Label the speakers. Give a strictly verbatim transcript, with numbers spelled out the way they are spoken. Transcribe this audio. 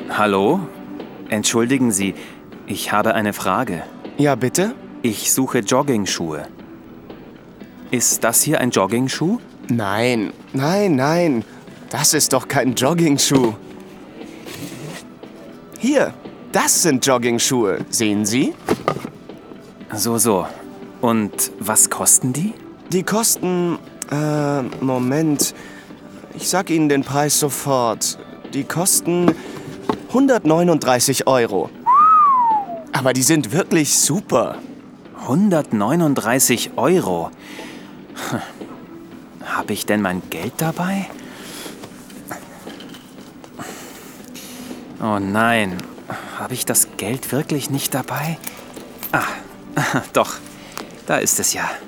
Speaker 1: Hallo? Entschuldigen Sie, ich habe eine Frage.
Speaker 2: Ja, bitte?
Speaker 1: Ich suche Joggingschuhe. Ist das hier ein Joggingschuh?
Speaker 2: Nein, nein, nein. Das ist doch kein Joggingschuh. Hier, das sind Joggingschuhe. Sehen Sie?
Speaker 1: So, so. Und was kosten die?
Speaker 2: Die kosten... Äh, Moment. Ich sag Ihnen den Preis sofort. Die kosten hundertneununddreißig Euro. Aber die sind wirklich super.
Speaker 1: hundertneununddreißig Euro? Hm. Habe ich denn mein Geld dabei? Oh nein, habe ich das Geld wirklich nicht dabei? Ah, doch, da ist es ja.